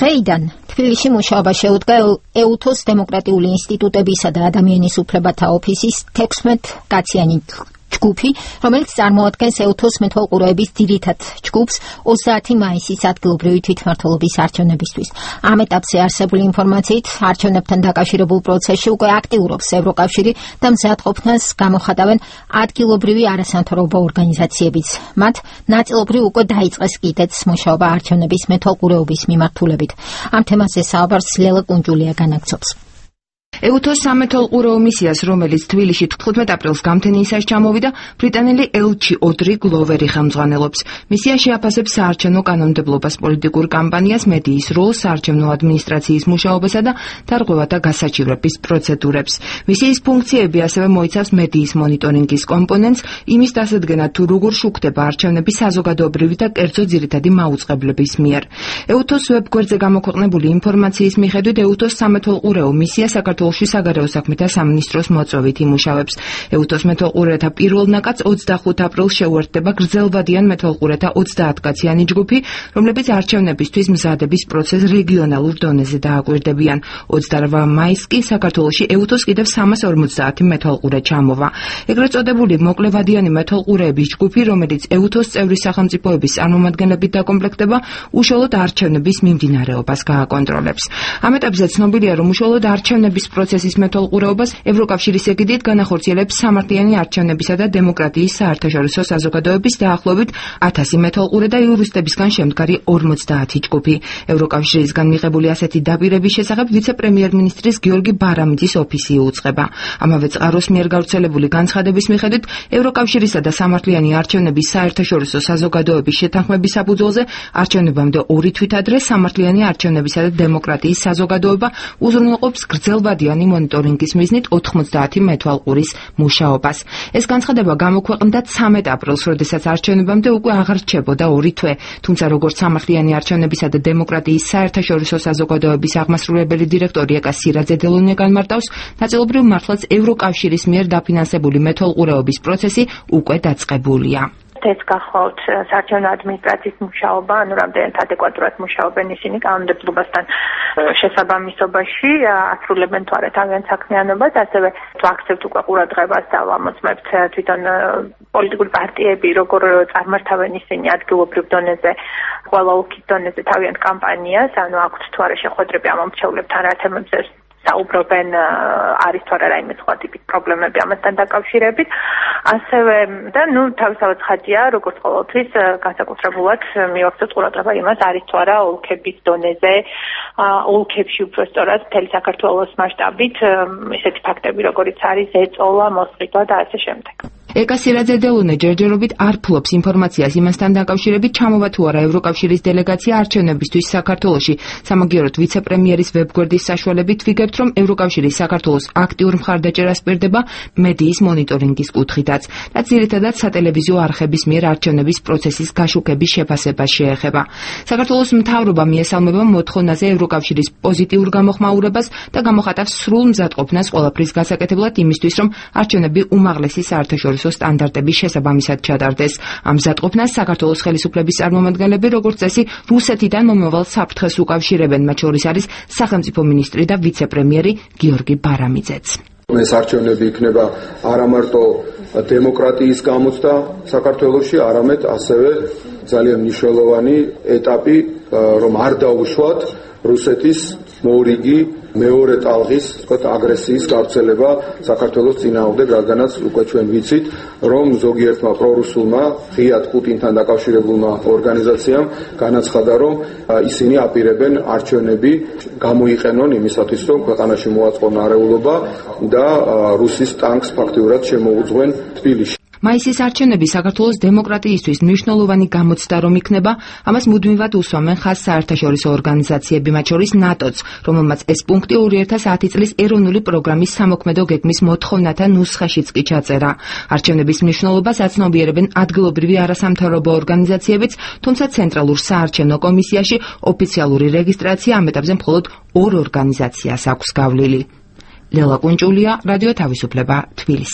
დღეიდან თბილისში მუშაობა შეუდგა ეუთოს დემოკრატიული ინსტიტუტებისა და ადამიანის უფლებათა ოფისის 16 კაციანი ჯგუფი, რომელიც წარმოადგენს ეუთოს მეთვალყურეების ძირითად ჯგუფს 30 მაისის ადგილობრივი თვითმმართველობის არჩევნებისთვის. ამ ეტაპზე არსებული ინფორმაციით, არჩევნებთან დაკავშირებულ პროცესში უკვე აქტიურობს ევროკავშირი და მზადყოფნას გამოხატავენ ადგილობრივი არასამთავრობო ორგანიზაციებიც. მათ ნაწილობრივ უკვე დაიწყეს კიდეც მუშაობა არჩევნების მეთვალყურეობის მიმართულებით. ამ თემაზე საუბარს ლელა კუნჯულია განაგრძობს. ეუთოს სამეთვალყურეო მისიას, რომელიც თბილისში 15 აპრილს გამთენიისას ჩამოვიდა, ბრიტანელი ელჩი ოდრი გლოვერი ხელმძღვანელობს. მისია შეაფასებს საარჩევნო კანონმდებლობას, პოლიტიკურ კამპანიას, მედიის როლს, საარჩევნო ადმინისტრაციის მუშაობასა და დარღვევათა გასაჩივრების პროცედურებს. მისიის ფუნქციები ასევე მოიცავს მედიის მონიტორინგის კომპონენტს, იმის დასადგენად თუ როგორ შუქდება არჩევნები საზოგადოებრივი და კერძო ძირითადი მაუწყებლების მიერ. ეუთოს ვებგვერდზე გამოქვეყნებული ინფორმაციის მიხედვით, ეუთოს სამეთვალყურეო მისია საქართველოში საგარეო საქმეთა სამინისტროს მოწვევით იმუშავებს. ეუთოს მეთვალყურეთა პირველ ნაკადს 25 აპრილს შეუერთდება გრძელვადიან მეთვალყურეთა 30 კაციანი ჯგუფი, რომლებიც არჩევნებისთვის მზადების პროცესს რეგიონალურ დონეზე დააკვირდებიან. 28 მაისს კი საქართველოში ეუთოს კიდევ 350 მეთვალყურე ჩამოვა. ეგრეთ წოდებული მოკლევადიანი მეთვალყურეების ჯგუფი, რომელიც ეუთოს წევრი სახელმწიფოების წარმომადგენლებით დაკომპლექტდება, უშუალოდ არჩევნების მიმდინარეობას გააკონტროლებს. ამ ეტაპზე ცნობილია, რომ უშუალოდ არჩევნების პროცესის მეთვალყურეობას ევროკავშირის ეგიდით განახორციელებს სამართლიანი არჩევნებისა და დემოკრატიის საერთაშორისო საზოგადოების დაახლოებით 1000 მეთვალყურე და იურისტებისგან შემდგარი 50 ჯგუფი. ევროკავშირისგან მიღებული ასეთი დაპირების შესახებ ვიცე-პრემიერ-მინისტრის გიორგი ბარამიძის ოფისი იუწყება. ამავე წყაროს მიერ გავრცელებული განცხადების მიხედვით, ევროკავშირისა და სამართლიანი არჩევნების საერთაშორისო საზოგადოების შეთანხმების საფუძველზე არჩევნებამდე 2 თვით ადრე სამართლიანი არჩევნებისა და დემოკრატიის საზოგადოება უზრუნველყოფს გრძელვადიანი მონიტორინგის მიზნით 90 მეთვალყურის მუშაობას. ეს განცხადება გამოქვეყნდა 13 აპრილს, როდესაც არჩევნებამდე უკვე აღარ რჩებოდა 2 თვე. თუმცა როგორც სამართლიანი არჩევნებისა და დემოკრატიის საერთაშორისო საზოგადოების აღმასრულებელი დირექტორი ეკა სირაძე-დელონია განმარტავს, ნაწილობრივ მართლაც ევროკავშირის მიერ დაფინანსებული მეთვალყურეობის პროცესი უკვე დაწყებულია. ეს გახლავთ საარჩევნო ადმინისტრაციის მუშაობა, ანუ რამდენად ადეკვატურად მუშაობენ ისინი კანონმდებლობასთან შესაბამისობაში, ასრულებენ თუ არა თავიანთ საქმიანობას, ასევე თუ აქცევთ უკვე ყურადღებას და ვამოწმებთ თვითონ პოლიტიკური პარტიები, როგორ წარმართავენ ისინი ადგილობრივ დონეზე, ყველა ოლქის დონეზე თავიანთ კამპანიას, ანუ აქვთ თუ არა შეხვედრები ამ მომხრეებთან რა თემებზე საუბრობენ, არის თუ არა რაიმე სხვა ტიპის პრობლემები ამასთან დაკავშირებით. ასევე და თავისთავად ხაჭია, როგორც ყოველთვის განსაკუთრებულად მივაქცევთ ყურადღება იმას, არის თუ არა ოლქების დონეზე, ოლქებში უბრალოდ მთელი საქართველოს მასშტაბით ესეთი ფაქტები, როგორიც არის ზეწოლა, მოსყიდვა და ასე შემდეგ. ეკა სირაძე-დელონე ჯერჯერობით არ ფლობს ინფორმაციას იმასთან დაკავშირებით, ჩამოვა თუ არა ევროკავშირის დელეგაცია არჩევნებისთვის საქართველოში. სამაგიეროდ ვიცე-პრემიერის ვებგვერდის საშუალებით ვიგებთ, რომ ევროკავშირი საქართველოს აქტიურ მხარდაჭერას პირდება მედიის მონიტორინგის კუთხითაც, რაც ძირითადად სატელევიზიო არხების მიერ არჩევნების პროცესის გაშუქების შეფასებას შეეხება. საქართველოს მთავრობა მიესალმება მოთხოვნაზე ევროკავშირის პოზიტიურ გამოხმაურებას და გამოხატავს სრულ მზადყოფნას ყველაფრის გასაკეთებლად იმისთვის, რომ არჩევნები უმაღლესი საერთაშორისო სტანდარტების შესაბამისად ჩატარდეს. ამ მზადყოფნას საქართველოს ხელისუფლების წარმომადგენლები, როგორც წესი, რუსეთიდან მომავალ საფრთხეს უკავშირებენ, მათ შორის არის სახელმწიფო მინისტრი და ვიცე-პრემიერი გიორგი ბარამიძეც. ეს არჩევნები იქნება არა მარტო დემოკრატიის გამოცდა საქართველოში, არამედ ასევე ძალიან მნიშვნელოვანი ეტაპი, რომ არ დაუშვათ რუსეთის მორიგი მეორე ტალღის, აგრესიის გავრცელება საქართველოს წინააღმდეგ, რადგანაც უკვე ჩვენ ვიცით, რომ ზოგიერთმა პრორუსულმა, ღიად პუტინთან დაკავშირებულმა ორგანიზაციამ განაცხადა, რომ ისინი აპირებენ არჩევნები გამოიყენონ იმისათვის, რომ ქვეყანაში მოაწყონ არეულობა და რუსის ტანკს ფაქტიურად შემოუძღვენ თბილისში. მაისის არჩევნები საქართველოს დემოკრატიისთვის მნიშვნელოვანი გამოცდა რომ იქნება, ამას მუდმივად უსვამენ ხაზს საერთაშორისო ორგანიზაციები, მათ შორის ნატოც, რომელმაც ეს პუნქტი 2010 წლის ეროვნული პროგრამის სამოქმედო გეგმის მოთხოვნათა ნუსხაშიც კი ჩაწერა. არჩევნების მნიშვნელობას აცნობიერებენ ადგილობრივი არასამთავრობო ორგანიზაციებიც, თუმცა ცენტრალურ საარჩევნო კომისიაში ოფიციალური რეგისტრაცია ამ ეტაპზე მხოლოდ 2 ორგანიზაციას აქვს გავლილი. ლელა კუნჯულია, რადიო თავისუფლება, თბილისი.